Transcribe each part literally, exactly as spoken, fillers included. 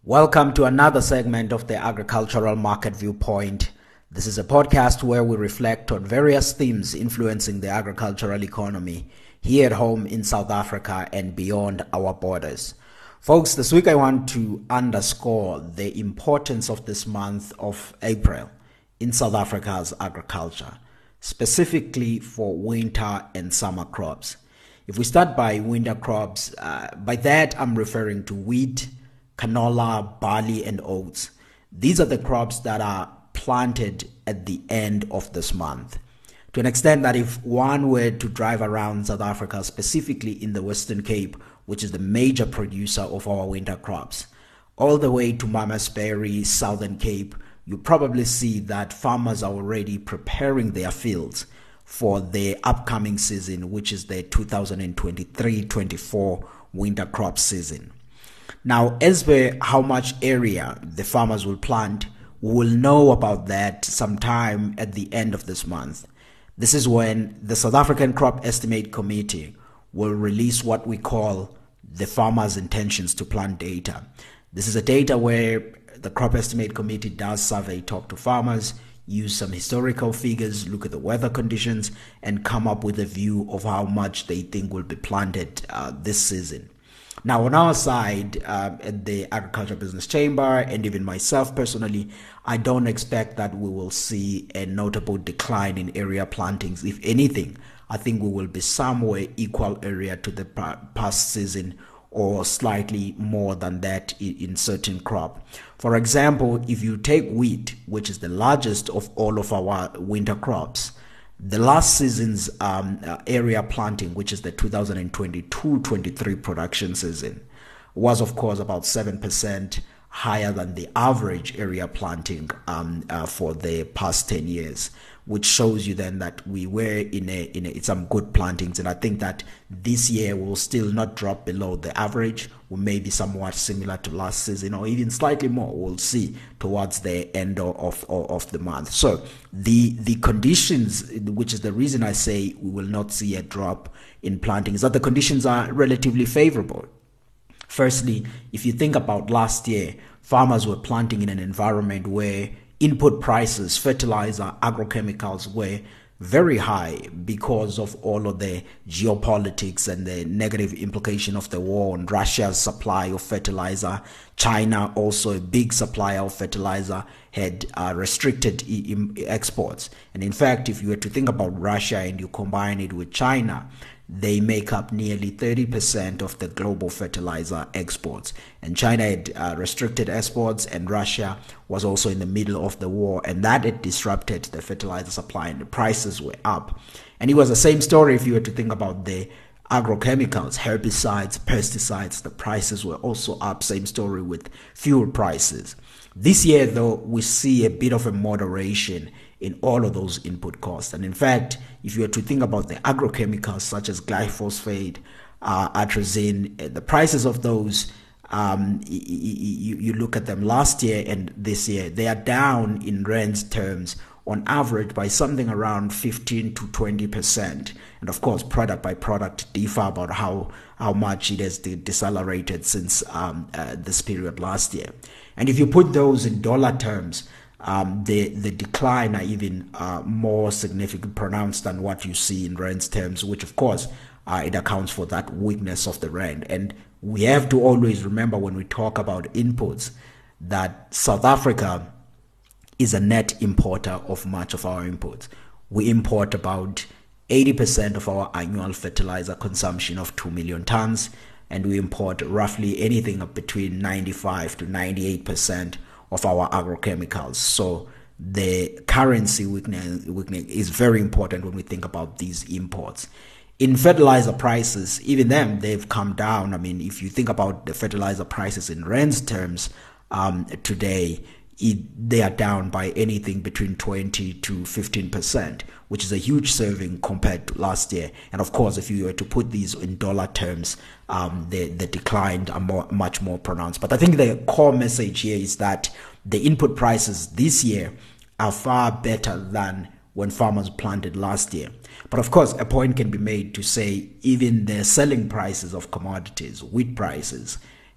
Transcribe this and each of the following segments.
Welcome to another segment of the Agricultural Market Viewpoint. This is a podcast where we reflect on various themes influencing the agricultural economy here at home in South Africa and beyond our borders. Folks, this week I want to underscore the importance of this month of April in South Africa's agriculture, specifically for winter and summer crops. If we start by winter crops, uh, by that I'm referring to wheat, canola, barley, and oats. These are the crops that are planted at the end of this month. To an extent that if one were to drive around South Africa, specifically in the Western Cape, which is the major producer of our winter crops, all the way to Mamasbury, Southern Cape, you probably see that farmers are already preparing their fields for the upcoming season, which is the two thousand twenty-three twenty-four winter crop season. Now, as per how much area the farmers will plant, we will know about that sometime at the end of this month. This is when the South African Crop Estimate Committee will release what we call the farmers' intentions to plant data. This is a data where the Crop Estimate Committee does survey, talk to farmers, use some historical figures, look at the weather conditions, and come up with a view of how much they think will be planted uh, this season. Now, on our side, uh, at the Agriculture Business Chamber, and even myself personally, I don't expect that we will see a notable decline in area plantings. If anything, I think we will be somewhere equal area to the past season or slightly more than that in certain crop. For example, if you take wheat, which is the largest of all of our winter crops, the last season's um, uh, area planting, which is the two thousand twenty-two twenty-three production season, was of course about seven percent higher than the average area planting um, uh, for the past ten years, which shows you then that we were in a, in, a, in some good plantings. And I think that this year will still not drop below the average. We may be somewhat similar to last season or even slightly more. We'll see towards the end of, of, of the month. So the, the conditions, which is the reason I say we will not see a drop in planting, is that the conditions are relatively favorable. Firstly, if you think about last year, farmers were planting in an environment where input prices, fertilizer, agrochemicals were very high because of all of the geopolitics and the negative implication of the war on Russia's supply of fertilizer. China, also a big supplier of fertilizer, had uh, restricted e exports. And in fact, if you were to think about Russia and you combine it with China, they make up nearly thirty percent of the global fertilizer exports. And China had uh, restricted exports, and Russia was also in the middle of the war, and that had disrupted the fertilizer supply, and the prices were up. And it was the same story if you were to think about the agrochemicals, herbicides, pesticides. The prices were also up. Same story with fuel prices. This year, though, we see a bit of a moderation in all of those input costs. And in fact, if you were to think about the agrochemicals such as glyphosate, uh, atrazine, the prices of those, um, you, you look at them last year and this year, they are down in rands terms on average by something around fifteen to twenty percent. And of course, product by product differ about how, how much it has decelerated since um, uh, this period last year. And if you put those in dollar terms, Um, the, the decline are even uh, more significant, pronounced than what you see in rand terms, which of course uh, it accounts for that weakness of the rand. And we have to always remember when we talk about inputs that South Africa is a net importer of much of our inputs. We import about eighty percent of our annual fertilizer consumption of two million tons, and we import roughly anything up between ninety-five to ninety-eight percent of our agrochemicals. So the currency weakness, weakness is very important when we think about these imports. In fertilizer prices, even them, they've come down. I mean, if you think about the fertilizer prices in rands terms um, today, it, they are down by anything between twenty to fifteen percent, which is a huge saving compared to last year. And of course, if you were to put these in dollar terms, um, the, the decline are more, much more pronounced. But I think the core message here is that the input prices this year are far better than when farmers planted last year. But of course, a point can be made to say even the selling prices of commodities, wheat prices,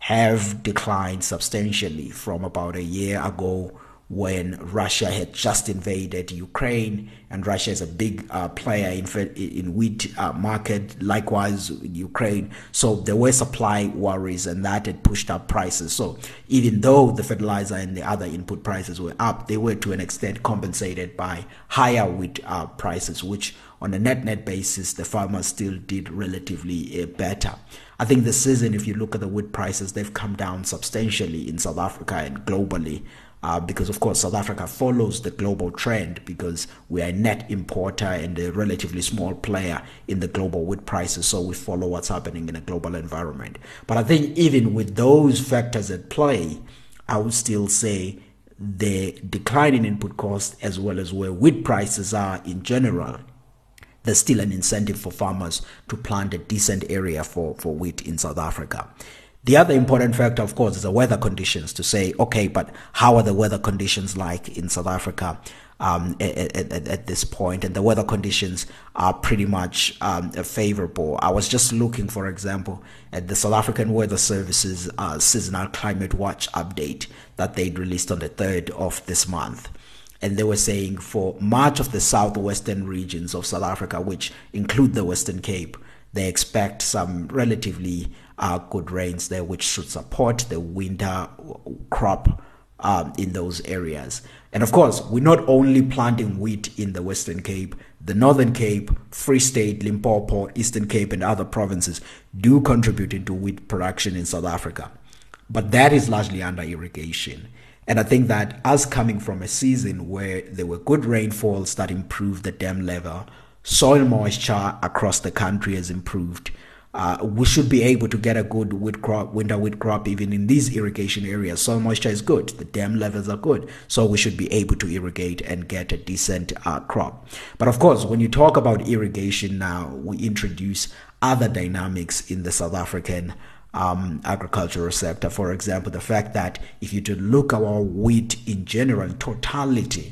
have declined substantially from about a year ago when Russia had just invaded Ukraine, and Russia is a big uh, player in in wheat uh, market, likewise Ukraine. So there were supply worries, and that had pushed up prices. So even though the fertilizer and the other input prices were up, they were to an extent compensated by higher wheat uh, prices, which on a net-net basis, the farmers still did relatively uh, better. I think this season, if you look at the wheat prices, they've come down substantially in South Africa and globally. Uh, because, of course, South Africa follows the global trend because we are a net importer and a relatively small player in the global wheat prices, so we follow what's happening in a global environment. But I think even with those factors at play, I would still say the decline in input costs as well as where wheat prices are in general, there's still an incentive for farmers to plant a decent area for, for wheat in South Africa. The other important factor, of course, is the weather conditions, to say, okay, but how are the weather conditions like in South Africa um, at, at, at this point? And the weather conditions are pretty much um, favorable. I was just looking, for example, at the South African Weather Service's uh, seasonal climate watch update that they released on the third of this month. And they were saying for much of the southwestern regions of South Africa, which include the Western Cape, they expect some relatively uh, good rains there, which should support the winter crop um, in those areas. And of course, we're not only planting wheat in the Western Cape, the Northern Cape, Free State, Limpopo, Eastern Cape, and other provinces do contribute into wheat production in South Africa. But that is largely under irrigation. And I think that us coming from a season where there were good rainfalls that improved the dam level, soil moisture across the country has improved, uh, we should be able to get a good wheat crop, winter wheat crop even in these irrigation areas. Soil moisture is good, the dam levels are good, so we should be able to irrigate and get a decent uh, crop. But of course, when you talk about irrigation now, we introduce other dynamics in the South African Um, agricultural sector. For example, the fact that if you to look at our wheat in general, in totality,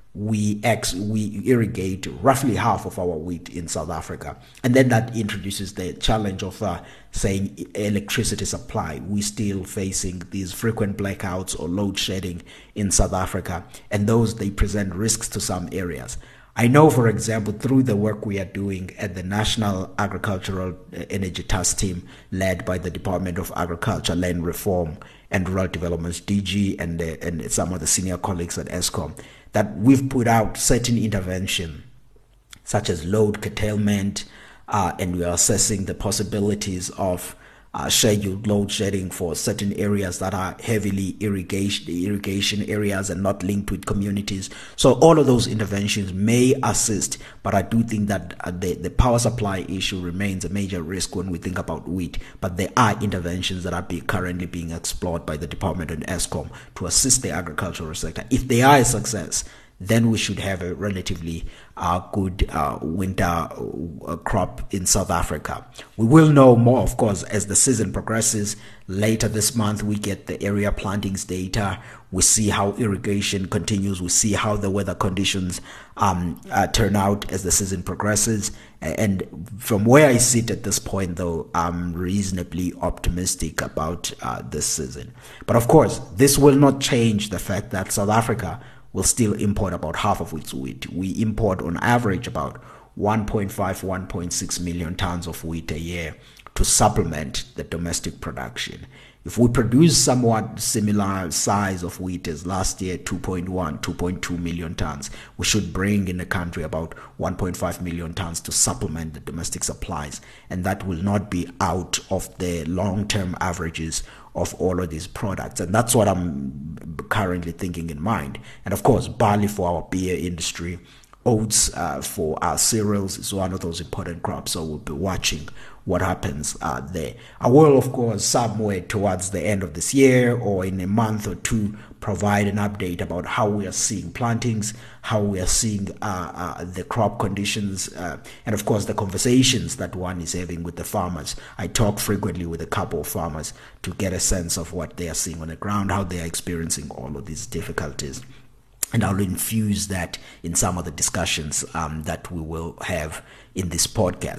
we ex we irrigate roughly half of our wheat in South Africa, and then that introduces the challenge of uh, saying electricity supply. We're still facing these frequent blackouts or load shedding in South Africa, and those they present risks to some areas. I know, for example, through the work we are doing at the National Agricultural Energy Task Team led by the Department of Agriculture, Land Reform and Rural Development, D G, and, uh, and some of the senior colleagues at Eskom, that we've put out certain intervention, such as load curtailment, uh, and we are assessing the possibilities of Uh, scheduled load shedding for certain areas that are heavily irrigation irrigation areas and not linked with communities. So all of those interventions may assist, but I do think that uh, the, the power supply issue remains a major risk when we think about wheat. But there are interventions that are be, currently being explored by the department and Eskom to assist the agricultural sector. If they are a success, then we should have a relatively uh, good uh, winter uh, crop in South Africa. We will know more, of course, as the season progresses. Later this month, we get the area plantings data. We see how irrigation continues. We see how the weather conditions um, uh, turn out as the season progresses. And from where I sit at this point, though, I'm reasonably optimistic about uh, this season. But of course, this will not change the fact that South Africa will still import about half of its wheat. We import on average about one point five, one point six million tons of wheat a year to supplement the domestic production. If we produce somewhat similar size of wheat as last year, two point one, two point two million tons, we should bring in the country about one point five million tons to supplement the domestic supplies. And that will not be out of the long-term averages of all of these products. And that's what I'm currently thinking in mind. And of course, barley for our beer industry, oats uh, for our cereals is one of those important crops. So we'll be watching what happens uh, there. I will, of course, somewhere towards the end of this year or in a month or two, provide an update about how we are seeing plantings, how we are seeing uh, uh, the crop conditions, uh, and of course the conversations that one is having with the farmers. I talk frequently with a couple of farmers to get a sense of what they are seeing on the ground, how they are experiencing all of these difficulties. And I'll infuse that in some of the discussions um, that we will have in this podcast.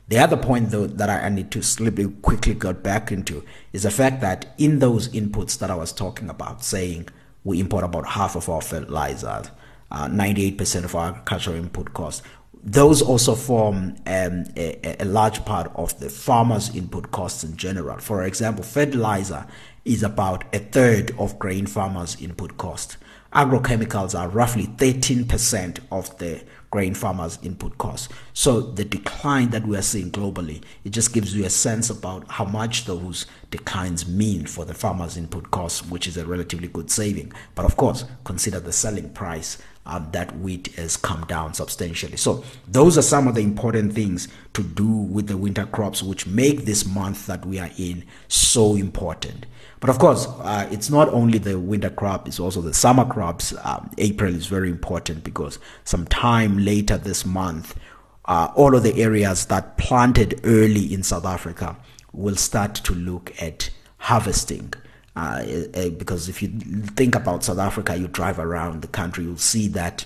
The other point, though, that I need to slowly quickly get back into is the fact that in those inputs that I was talking about, saying we import about half of our fertilizers, uh, ninety-eight percent of our agricultural input costs, those also form um, a, a large part of the farmers' input costs in general. For example, fertilizer is about a third of grain farmers' input cost. Agrochemicals are roughly thirteen percent of the grain farmers' input costs. So the decline that we are seeing globally, it just gives you a sense about how much those declines mean for the farmers' input costs, which is a relatively good saving. But of course, consider the selling price. Um, that wheat has come down substantially. So those are some of the important things to do with the winter crops, which make this month that we are in so important. But of course, uh, it's not only the winter crop, it's also the summer crops. Um, April is very important because sometime later this month, uh, all of the areas that planted early in South Africa will start to look at harvesting. Uh, uh, because if you think about South Africa, you drive around the country, you'll see that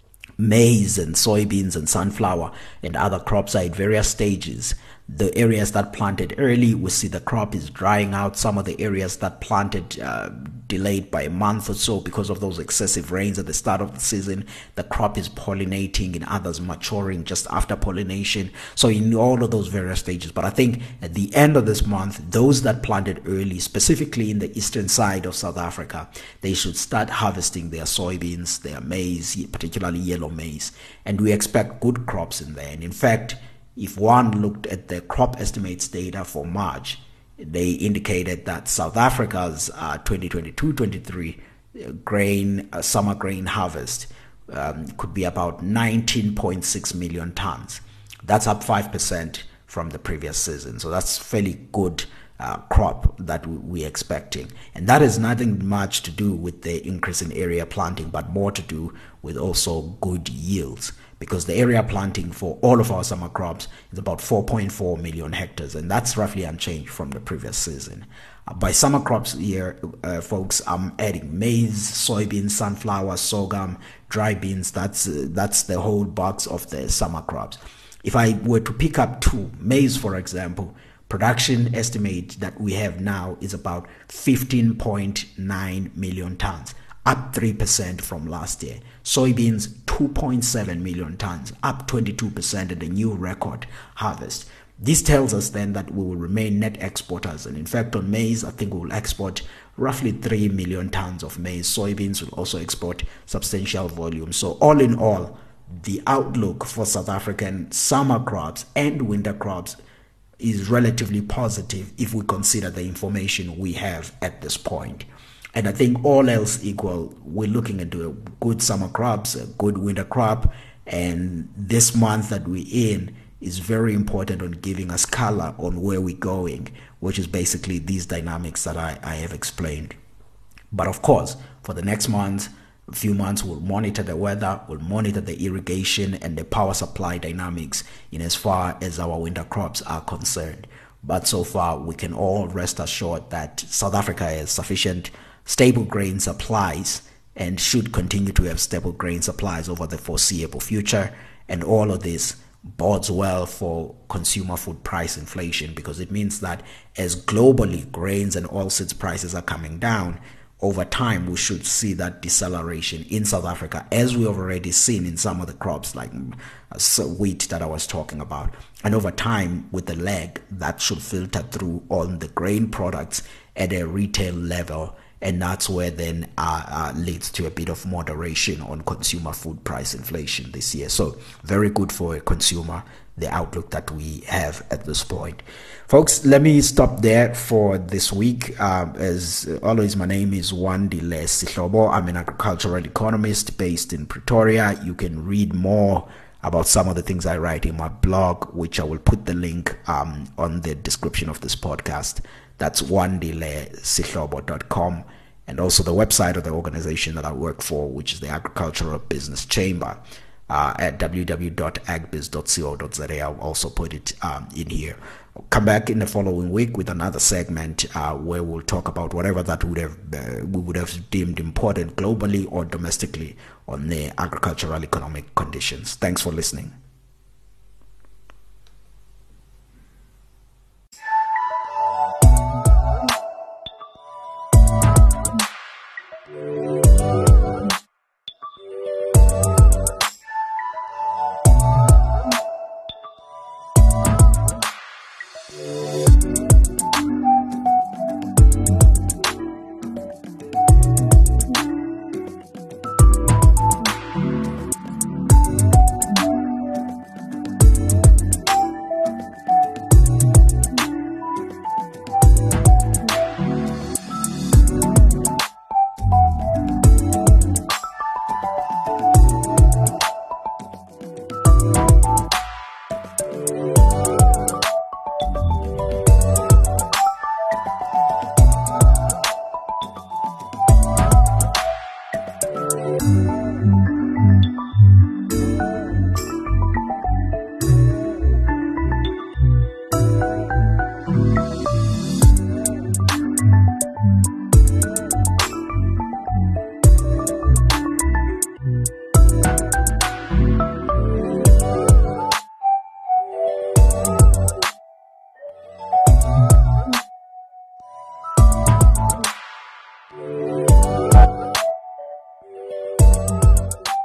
maize and soybeans and sunflower and other crops are at various stages. The areas that planted early, we see the crop is drying out. Some of the areas that planted uh, delayed by a month or so because of those excessive rains at the start of the season, the crop is pollinating, and others maturing just after pollination. So in all of those various stages. But I think at the end of this month, those that planted early, specifically in the eastern side of South Africa, they should start harvesting their soybeans, their maize, particularly yellow maize. And we expect good crops in there. And in fact, if one looked at the crop estimates data for March, they indicated that South Africa's uh, twenty twenty-two twenty-three grain uh, summer grain harvest um, could be about nineteen point six million tons. That's up five percent from the previous season. So that's fairly good uh, crop that we're expecting. And that has nothing much to do with the increase in area planting, but more to do with also good yields. Because the area planting for all of our summer crops is about four point four million hectares, and that's roughly unchanged from the previous season. Uh, by summer crops here, uh, folks, I'm adding maize, soybeans, sunflower, sorghum, dry beans. That's uh, that's the whole box of the summer crops. If I were to pick up two, maize, for example, production estimate that we have now is about fifteen point nine million tons, up three percent from last year. Soybeans, two point seven million tons, up twenty-two percent at a new record harvest. This tells us then that we will remain net exporters. And in fact, on maize, I think we will export roughly three million tons of maize. Soybeans will also export substantial volume. So all in all, the outlook for South African summer crops and winter crops is relatively positive if we consider the information we have at this point. And I think all else equal, we're looking into a good summer crops, a good winter crop, and this month that we're in is very important on giving us color on where we're going, which is basically these dynamics that I, I have explained. But of course, for the next month, a few months, we'll monitor the weather, we'll monitor the irrigation and the power supply dynamics in as far as our winter crops are concerned. But so far, we can all rest assured that South Africa has sufficient stable grain supplies and should continue to have stable grain supplies over the foreseeable future. And all of this bodes well for consumer food price inflation, because it means that as globally grains and oilseeds prices are coming down, over time we should see that deceleration in South Africa, as we have already seen in some of the crops like wheat that I was talking about. And over time, with the lag, that should filter through on the grain products at a retail level. And that's where then uh, uh, leads to a bit of moderation on consumer food price inflation this year. So very good for a consumer, the outlook that we have at this point. Folks, let me stop there for this week. Uh, as always, my name is Wandile Sihlobo. I'm an agricultural economist based in Pretoria. You can read more about some of the things I write in my blog, which I will put the link um, on the description of this podcast. That's wandile sihlobo dot com, and also the website of the organization that I work for, which is the Agricultural Business Chamber, uh, at w w w dot agbiz dot co dot z a. I'll also put it um, in here. I'll come back in the following week with another segment uh, where we'll talk about whatever that would have uh, we would have deemed important globally or domestically on the agricultural economic conditions. Thanks for listening.